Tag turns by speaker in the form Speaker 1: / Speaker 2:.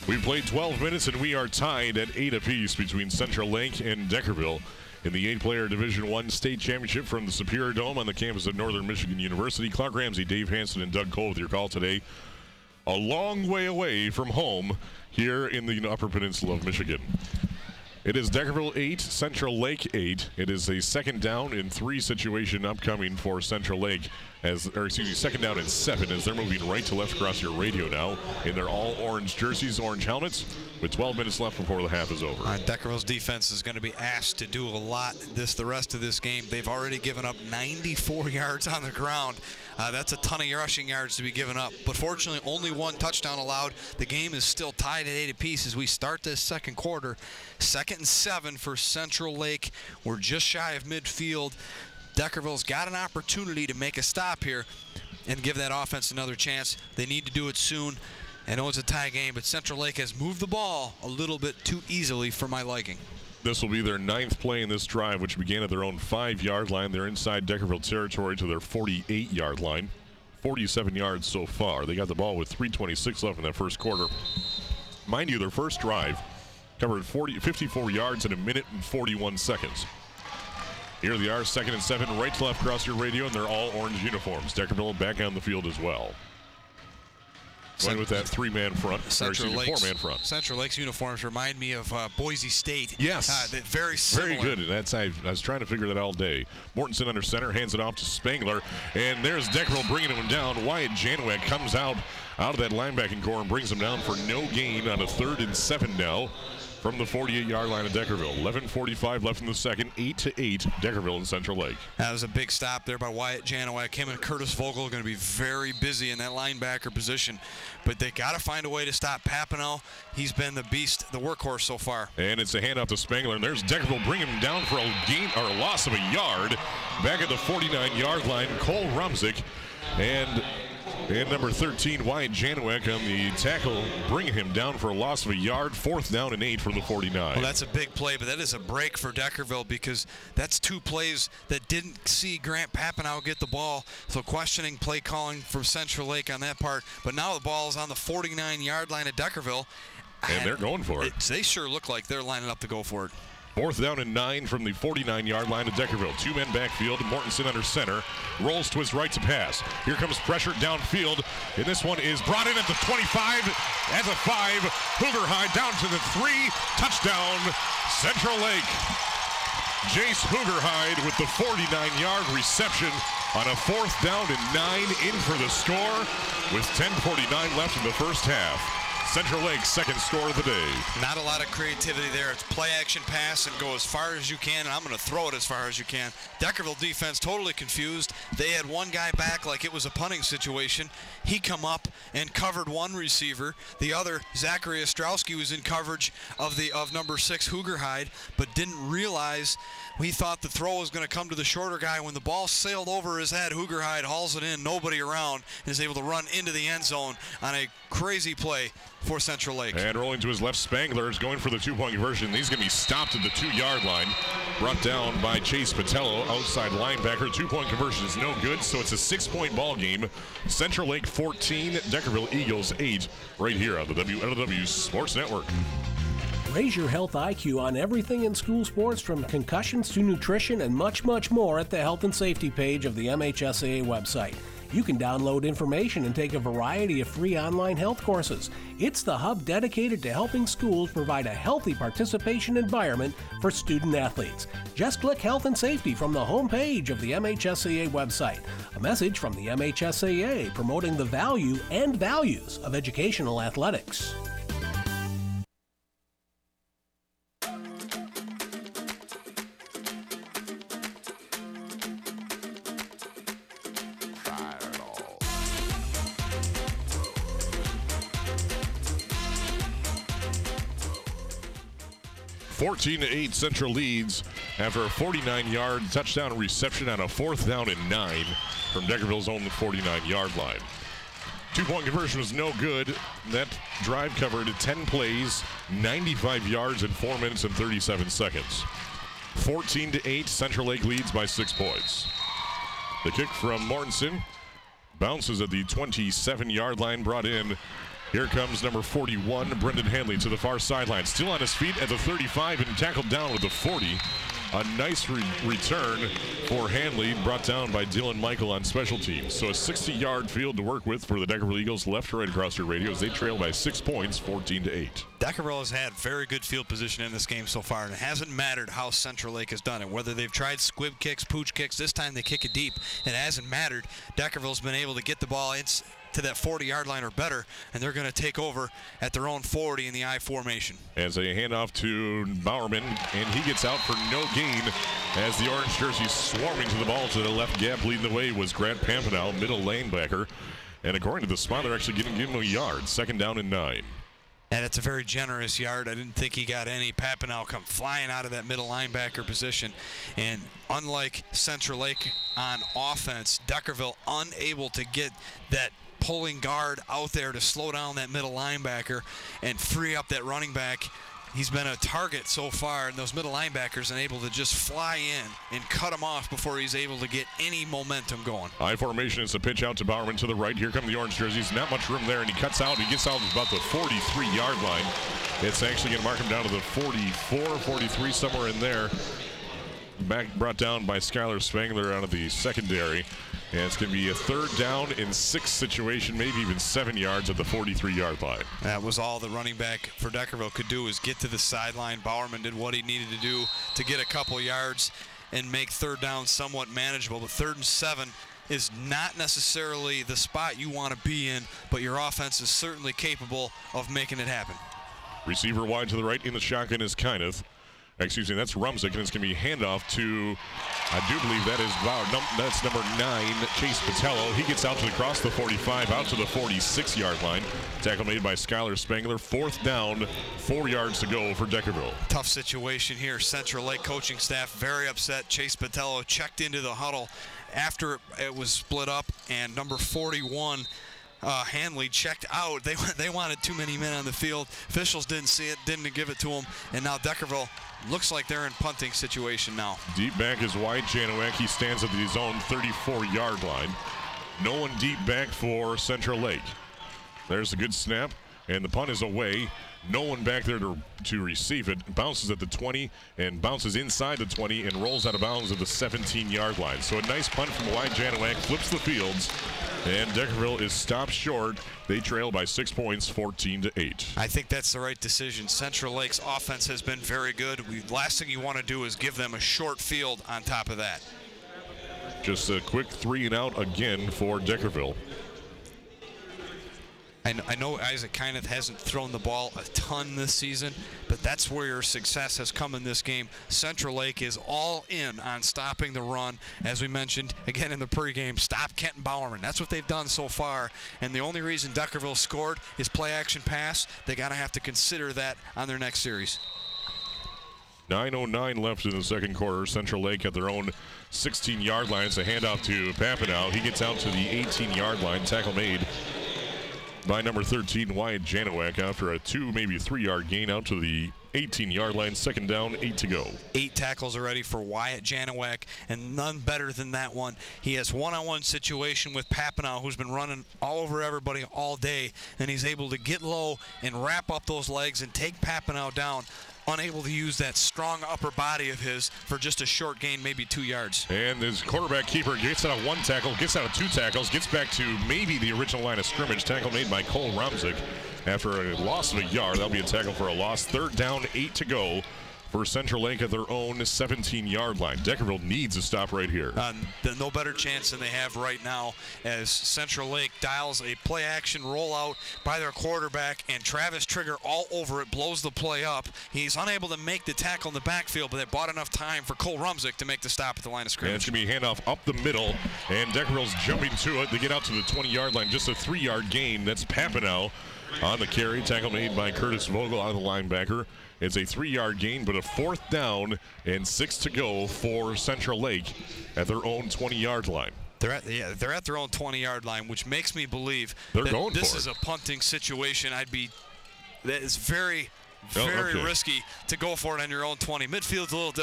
Speaker 1: We've played 12 minutes and we are tied at 8 apiece between Central Lake and Deckerville in the 8-player Division I state championship from the Superior Dome on the campus of Northern Michigan University. Clark Ramsey, Dave Hanson, and Doug Cole with your call today. A long way away from home here in the Upper Peninsula of Michigan. It is Deckerville 8, Central Lake 8. It is a second down and 3 situation upcoming for Central Lake. Second down and 7 as they're moving right to left across your radio now in their all orange jerseys, orange helmets, with 12 minutes left before the half is over.
Speaker 2: Deckerville's defense is going to be asked to do a lot the rest of this game. They've already given up 94 yards on the ground. That's a ton of rushing yards to be given up. But fortunately, only 1 touchdown allowed. The game is still tied at 8 apiece as we start this second quarter. 2nd and 7 for Central Lake. We're just shy of midfield. Deckerville's got an opportunity to make a stop here and give that offense another chance. They need to do it soon. I know it's a tie game, but Central Lake has moved the ball a little bit too easily for my liking.
Speaker 1: This will be their 9th play in this drive, which began at their own 5-yard line. They're inside Deckerville territory to their 48-yard line. 47 yards so far. They got the ball with 3:26 left in that first quarter. Mind you, their first drive covered 54 yards in a minute and 41 seconds. Here they are, 2nd and 7, right to left across your radio, and they're all orange uniforms. Deckerville back on the field as well. Going with that 4-man front. Central Lake's
Speaker 2: uniforms remind me of Boise State.
Speaker 1: Yes.
Speaker 2: Very similar.
Speaker 1: Very good. I was trying to figure that all day. Mortensen under center, hands it off to Spangler, and there's Deckerville bringing him down. Wyatt Janowak comes out of that linebacking core and brings him down for no gain on a 3rd and 7 now from the 48-yard line of Deckerville. 11:45 left in the second, 8-8, Deckerville and Central Lake.
Speaker 2: That was a big stop there by Wyatt Janowak. Him and Curtis Vogel are going to be very busy in that linebacker position, but they got to find a way to stop Papineau. He's been the beast, the workhorse so far.
Speaker 1: And it's a handoff to Spangler, and there's Deckerville bringing him down for a loss of a yard. Back at the 49-yard line, Cole Rumzik, and number 13, Wyatt Janowak on the tackle, bringing him down for a loss of a yard. 4th down and 8 from the 49.
Speaker 2: Well, that's a big play, but that is a break for Deckerville because that's 2 plays that didn't see Grant Papineau get the ball. So questioning play calling from Central Lake on that part. But now the ball is on the 49-yard line of Deckerville.
Speaker 1: And they're going for it.
Speaker 2: They sure look like they're lining up to go for it.
Speaker 1: 4th down and 9 from the 49-yard line of Deckerville. 2-men backfield. Mortensen under center. Rolls to his right to pass. Here comes pressure downfield. And this one is brought in at the 25. As a 5. Hoogerhide down to the 3. Touchdown, Central Lake. Jace Hoogerhide with the 49-yard reception on a 4th down and 9 in for the score with 10:49 left in the first half. Central Lake's 2nd score of the day.
Speaker 2: Not a lot of creativity there. It's play action pass and go as far as you can, and I'm going to throw it as far as you can. Deckerville defense totally confused. They had one guy back like it was a punting situation. He come up and covered one receiver. The other, Zachary Ostrowski, was in coverage of number 6 Hoogerhide, but didn't realize. We thought the throw was going to come to the shorter guy. When the ball sailed over his head, Hoogerhide hauls it in, nobody around, and is able to run into the end zone on a crazy play for Central Lake.
Speaker 1: And rolling to his left, Spangler is going for the 2-point conversion. He's going to be stopped at the 2-yard line. Brought down by Chase Patello, outside linebacker. 2-point conversion is no good, so it's a 6-point ball game. Central Lake 14, Deckerville Eagles 8, right here on the WLW Sports Network.
Speaker 3: Raise your health IQ on everything in school sports, from concussions to nutrition and much, much more at the health and safety page of the MHSAA website. You can download information and take a variety of free online health courses. It's the hub dedicated to helping schools provide a healthy participation environment for student athletes. Just click Health and Safety from the homepage of the MHSAA website. A message from the MHSAA promoting the value and values of educational athletics.
Speaker 1: Fourteen to 8, Central leads after a 49-yard touchdown reception on a 4th down and 9 from Deckerville's own 49-yard line. 2-point conversion was no good. That drive covered 10 plays, 95 yards in 4 minutes and 37 seconds. 14 to 8, Central Lake leads by 6 points. The kick from Mortensen bounces at the 27-yard line, brought in Here comes number 41, Brendan Hanley, to the far sideline. Still on his feet at the 35 and tackled down with the 40. A nice return for Hanley, brought down by Dylan Michael on special teams. So a 60-yard field to work with for the Deckerville Eagles. Left to right across your radios. They trail by 6 points, 14-8.
Speaker 2: Deckerville has had very good field position in this game so far, and it hasn't mattered how Central Lake has done it. Whether they've tried squib kicks, pooch kicks, this time they kick it deep. It hasn't mattered. Deckerville's been able to get the ball to that 40-yard line or better, and they're going to take over at their own 40 in the I formation.
Speaker 1: As a handoff to Bowerman, and he gets out for no gain as the orange jersey swarming to the ball to the left gap. Leading the way was Grant Pampanow, middle linebacker. And according to the spot, they're actually going to give him a yard. 2nd down and 9.
Speaker 2: And it's a very generous yard. I didn't think he got any. Pampanow come flying out of that middle linebacker position. And unlike Central Lake on offense, Deckerville unable to get that pulling guard out there to slow down that middle linebacker and free up that running back. He's been a target so far, and those middle linebackers are able to just fly in and cut him off before he's able to get any momentum going.
Speaker 1: I formation is a pitch out to Bowerman to the right. Here come the orange jerseys. Not much room there, and he cuts out. He gets out to about the 43-yard line. It's actually going to mark him down to the 44, 43, somewhere in there. Back brought down by Skylar Spangler out of the secondary. And it's going to be a 3rd down and 6 situation, maybe even 7 yards at the 43-yard line.
Speaker 2: That was all the running back for Deckerville could do, is get to the sideline. Bowerman did what he needed to do to get a couple yards and make 3rd down somewhat manageable. But 3rd and 7 is not necessarily the spot you want to be in, but your offense is certainly capable of making it happen.
Speaker 1: Receiver wide to the right in the shotgun is Kyneth. Excuse me, that's Rumsick, and it's going to be handoff to, I do believe that is that's number 9, Chase Patello. He gets out to across the 45, out to the 46-yard line. Tackle made by Skylar Spangler. 4th down, 4 yards to go for Deckerville.
Speaker 2: Tough situation here. Central Lake coaching staff very upset. Chase Patello checked into the huddle after it was split up, and number 41, Hanley, checked out. They wanted too many men on the field. Officials didn't see it, didn't give it to them, and now Deckerville looks like they're in punting situation now.
Speaker 1: Deep back is Wyatt Janowak. He stands at his own 34-yard line. No one deep back for Central Lake. There's a good snap, and the punt is away. No one back there to receive it. Bounces at the 20 and bounces inside the 20 and rolls out of bounds at the 17-yard line. So a nice punt from Wyatt Janowak, flips the fields, and Deckerville is stopped short. They trail by 6 points, 14-8.
Speaker 2: I think that's the right decision. Central Lake's offense has been very good. Last thing you want to do is give them a short field on top of that.
Speaker 1: Just a quick 3-and-out again for Deckerville.
Speaker 2: I know Isaac Kyneth hasn't thrown the ball a ton this season, but that's where your success has come in this game. Central Lake is all in on stopping the run. As we mentioned again in the pregame, stop Kenton Bowerman. That's what they've done so far, and the only reason Deckerville scored is play-action pass. They got to have to consider that on their next series.
Speaker 1: 9:09 left in the second quarter. Central Lake at their own 16-yard line. It's a handoff to Pampanow. He gets out to the 18-yard line. Tackle made by number 13, Wyatt Janowak, after a 2, maybe 3-yard gain out to the 18-yard line. 2nd down, 8 to go.
Speaker 2: 8 tackles already for Wyatt Janowak, and none better than that one. He has one-on-one situation with Pampanow, who's been running all over everybody all day, and he's able to get low and wrap up those legs and take Pampanow down. Unable to use that strong upper body of his for just a short gain, maybe 2 yards.
Speaker 1: And his quarterback keeper gets out of 1 tackle, gets out of 2 tackles, gets back to maybe the original line of scrimmage. Tackle made by Cole Rumsick after a loss of a yard. That'll be a tackle for a loss. 3rd down, 8 to go for Central Lake at their own 17-yard line. Deckerville needs a stop right here.
Speaker 2: No better chance than they have right now as Central Lake dials a play-action rollout by their quarterback, and Travis Trigger all over it, blows the play up. He's unable to make the tackle in the backfield, but they bought enough time for Cole Rumsick to make the stop at the line of scrimmage.
Speaker 1: And it's going to be a handoff up the middle, and Deckerville's jumping to it. They get out to the 20-yard line, just a 3-yard gain. That's Pampanow on the carry. Tackle made by Curtis Vogel out of the linebacker. It's a 3-yard gain, but a 4th down and 6 to go for Central Lake at their own 20-yard line.
Speaker 2: They're at their own 20-yard line, which makes me believe
Speaker 1: that
Speaker 2: this is a punting situation. That is very risky to go for it on your own 20. Midfield's a little